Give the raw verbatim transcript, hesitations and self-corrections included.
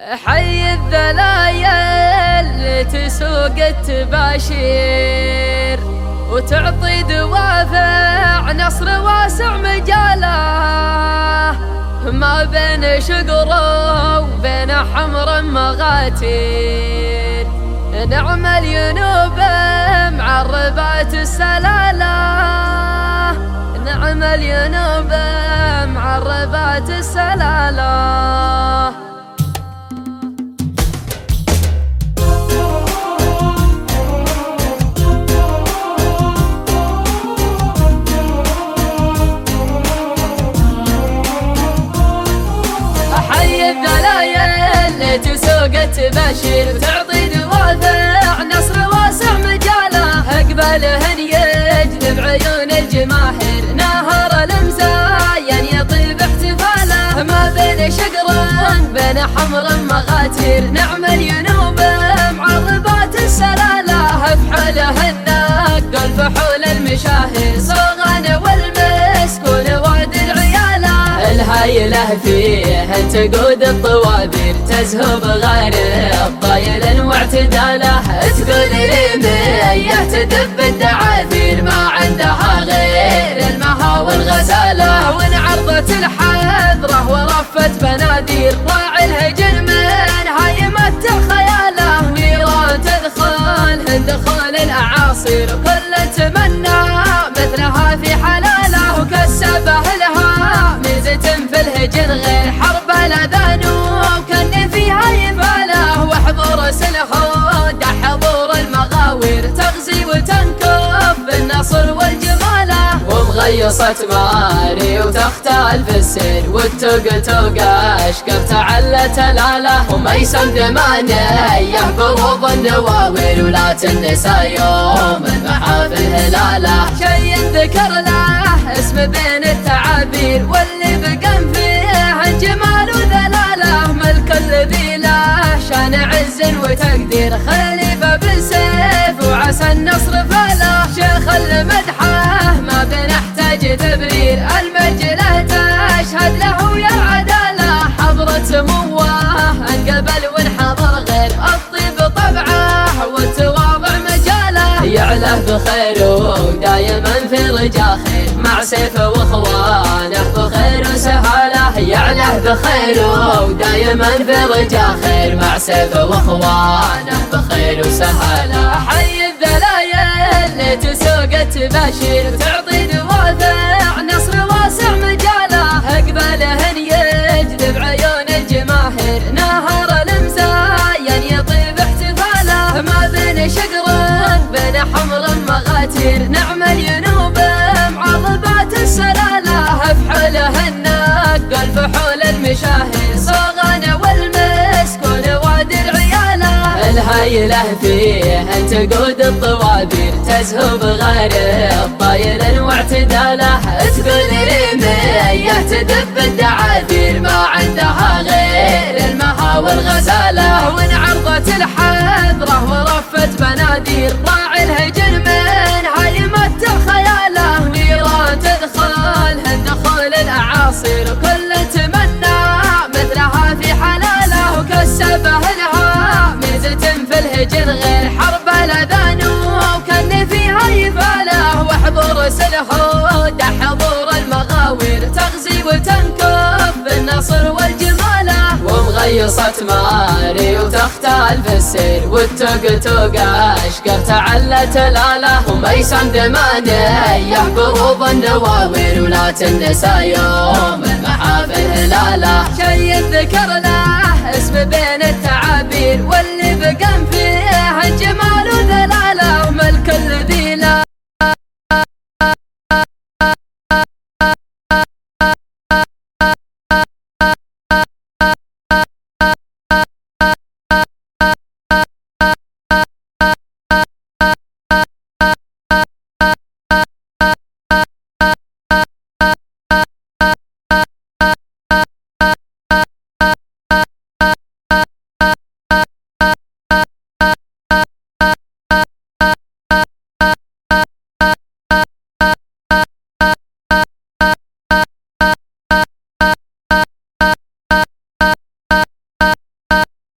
حي الذلايل تسوق التباشير وتعطي دوافع نصر واسع مجاله، ما بين شقرة وبين حمر مغاتير. نعم الينوب معربات السلالة، نعم الينوب معربات السلالة. تسوق التباشير وتعطي دوافع نصر واسع مجاله، اقبالهن يجذب عيون الجماهير، نهر المزاين يطيب احتفاله، ما بين شقران بين حمر مغاتير. نعم الينوب معربات السلالة، بحالهن نقل فحول المشاهير، صغان والمسكون وعد العياله، الهايله فيه تقود الطوابير، تزهو بغير الطايل واعتداله، تقول لي مية تدب الدعاثير، ما عندها غير المها والغزاله، وان عرضت الحذره ورفت بنادير، راعي الهجن من هايمة خياله، نيران تدخل دخول الاعاصير، كل تمنى مثلها في حلاله، وكسبه لها ميزة في الهجن غير حرب الاذان، وكان فيها يباله، وحضور سلهود حضور المغاوير، تغزي وتنكف بالنصر والجماله، ومغيصة ماري وتختال في السير، والتوق توق اشكر تعلت الاله، وميسم دمانيه بروض النواوير، ولا تنسى يوم المحافل هلاله، شي ذكر له اسم بين التعابير، واللي بقم فيه جمال وذلاله، ملك الذي له شان عز وتقدير، خليفة بالسيف وعسى النصر فله، شيخ المدحه ما بنحتاج تبرير، المجله تشهد له يا عداله، حضرة سموه انقبل وانحضر غير الطيب طبعه، والتواضع مجاله، يعله بخيره دايما في رجا خير، مع سيفه واخوانه بخير وسهاله، يعله بخيره ودايما في رجا خير، مع سيفه واخوانه بخير وسهاله. حي الذلايل تسوق التباشير وتعطي دوافع نصر واسع مجاله، اقبالهن يجذب عيون الجماهير، نهر المزاين يطيب احتفاله، ما بين شقران بين حمر مغاتير. نعم الينوب معربات السلالة، بحالهن نقل فحول المشاهير، صغان والمسكون وعد العياله، الهايله فيه تقود الطوابير، تزهو بغير الطايل واعتداله، تقول لي مية تدب الدعاثير، ما عندها غير المها والغزاله، وان عرضت الحذره ورفت بنادير، راعي الهجن من هايمة خياله، نيران تدخل دخول الاعاصير، كل تمنى مثلها في حلاله، وكسبه لها ميزة في الهجن غير حرب الاذان، وكان فيها يباله، وحضور سلهود حضور المغاوير، تغزي وتنكف بالنصر والجماله، ومغيصة ماري وتختال في السير، والتوق توق اشكر تعلت الاله، وميسم دمانيه بروض النواوير، ولا تنسى يوم المحافل هلاله، شي ذكر له اسم بين التعامل